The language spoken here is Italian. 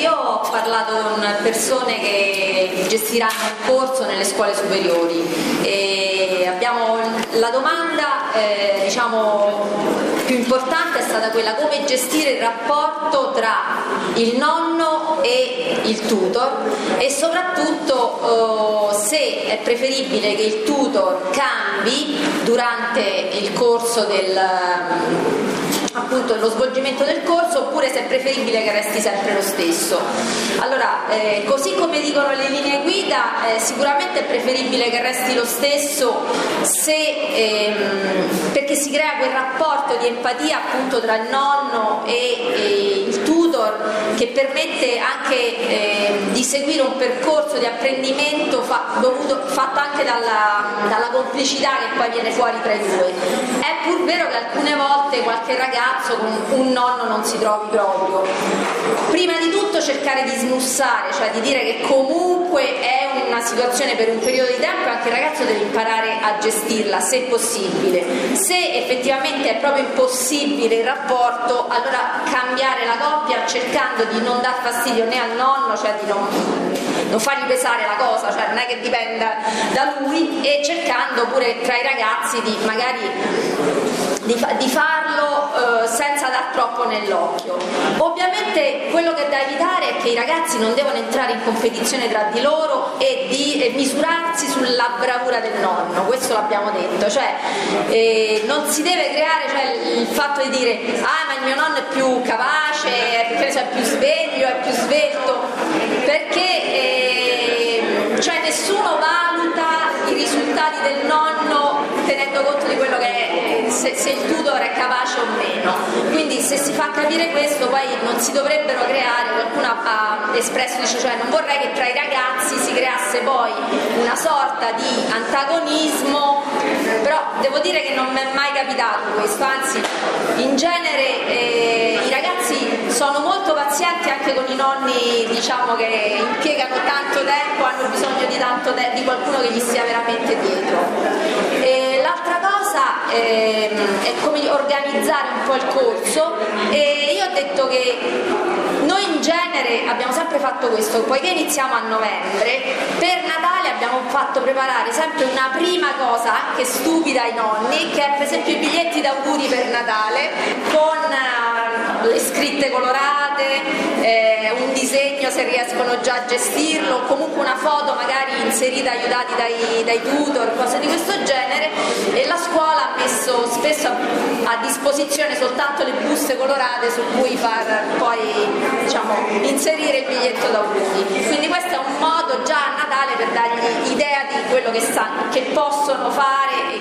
io ho parlato con persone che gestiranno un corso nelle scuole superiori e abbiamo la domanda più importante è stata quella: come gestire il rapporto tra il nonno e il tutor, e soprattutto se è preferibile che il tutor cambi durante il corso appunto lo svolgimento del corso, oppure se è preferibile che resti sempre lo stesso. Allora, così come dicono le linee guida, sicuramente è preferibile che resti lo stesso perché si crea quel rapporto di empatia appunto tra il nonno e il tutor, che permette anche di seguire un percorso di apprendimento fatto anche dalla complicità che poi viene fuori tra i due. È pur vero che alcune volte qualche ragazzo con un nonno non si trovi proprio. Prima di tutto cercare di smussare, cioè di dire che comunque è una situazione per un periodo di tempo e anche il ragazzo deve imparare a gestirla se possibile. Se effettivamente è proprio impossibile il rapporto, allora cambiare la coppia cercando di non dar fastidio né al nonno, cioè di non fargli pesare la cosa, cioè non è che dipenda da lui, e cercando pure tra i ragazzi di farlo senza dar troppo nell'occhio. Ovviamente quello che è da evitare è che i ragazzi non devono entrare in competizione tra di loro e di misurarsi sulla bravura del nonno, questo l'abbiamo detto, cioè non si deve creare il fatto di dire ma il mio nonno è più capace, è più sveglio, è più svelto, perché nessuno valuta i risultati del nonno tenendo conto di quello che è, se il tutor è capace o meno. Quindi se si fa capire questo, poi non si dovrebbero creare, qualcuno ha espresso, cioè non vorrei che tra i ragazzi si creasse poi una sorta di antagonismo, però devo dire che non mi è mai capitato questo, anzi in genere i ragazzi sono molto pazienti anche con i nonni, diciamo, che impiegano tanto tempo, hanno bisogno di qualcuno che gli stia veramente dietro. L'altra cosa è come organizzare un po' il corso, e io ho detto che noi in genere abbiamo sempre fatto questo, poiché iniziamo a novembre, per Natale abbiamo fatto preparare sempre una prima cosa anche stupida ai nonni, che è per esempio i biglietti d'auguri per Natale con le scritte colorate, un disegno se riescono già a gestirlo, o comunque una foto magari inserita aiutati dai tutor, cose di questo genere, e la scuola ha messo spesso a disposizione soltanto le buste colorate su cui far poi inserire il biglietto d'auguri. Quindi questo è un modo già a Natale per dargli idea di quello che possono fare